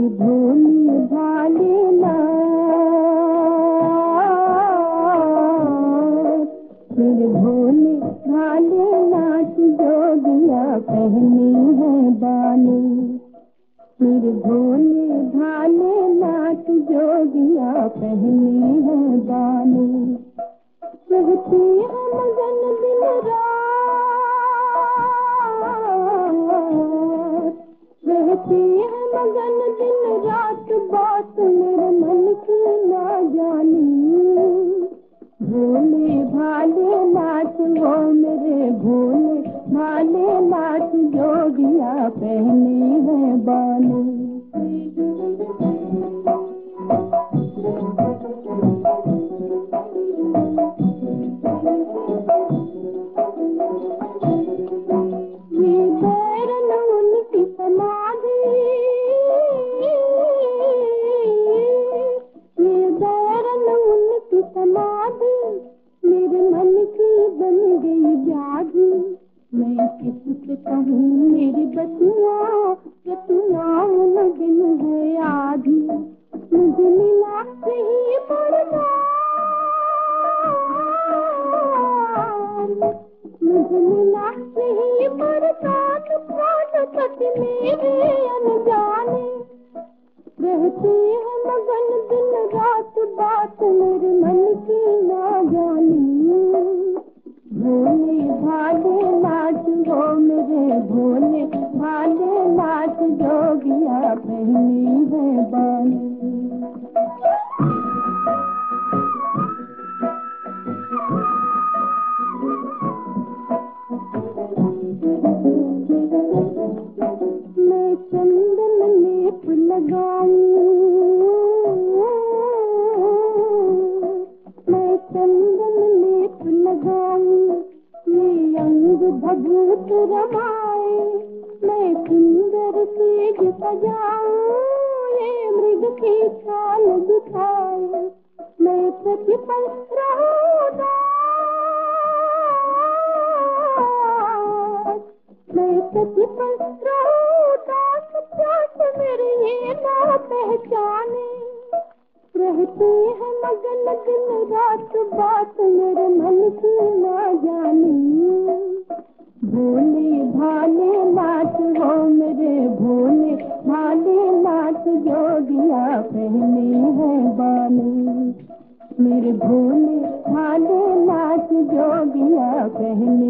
भोले भाले नाच, मेरे भोले भाले नाच, जोगिया पहने हैं बाने। मेरे भोले भाले नाच, जोगिया पहने हैं बाने। रहती है मगन दिन रात, रहती है मगन दिन रात, बात मेरे मन की ना जानी। भोले भाले नाच हो मेरे भोले भाले नाच, जोगिया पहने हैं बाने। ये बैरन उनकी समाधि, ये बैरन उनकी समाधि, मेरे मन की बन गई व्याधि। मैं किससे कहूँ मेरी बतिया, रतिया उन दिन है आधी। मुझे मिला सही बरदान, मुझे मिला सही बरदान, प्राण पति मेरे अनजाने। रहती है मगन दिन रात, बात मेरे मन की ना जानी। भोले भाले नाच हो मेरे भोले भाले नाच, जोगिया पहनी है बानी। मैं चंदन लेप लगाऊं, मैं चंदन लेप लगाऊं, ये अंग भभूत रमाए। मैं सुंदर सेज सजाऊं, ये मृग की छाल दिखाए। मैं प्रतिपल रहूं दास, मैं प्रतिपल रहूं दास, प्यास मेरी ये ना पहचाने। रहती है मगन दिन रात, बात मेरे मन की ना जानी। भोले भाले नाच हो मेरे भोले भाले नाच, जोगिया पहने हैं बाने। मेरे भोले भाले नाच, जोगिया पहने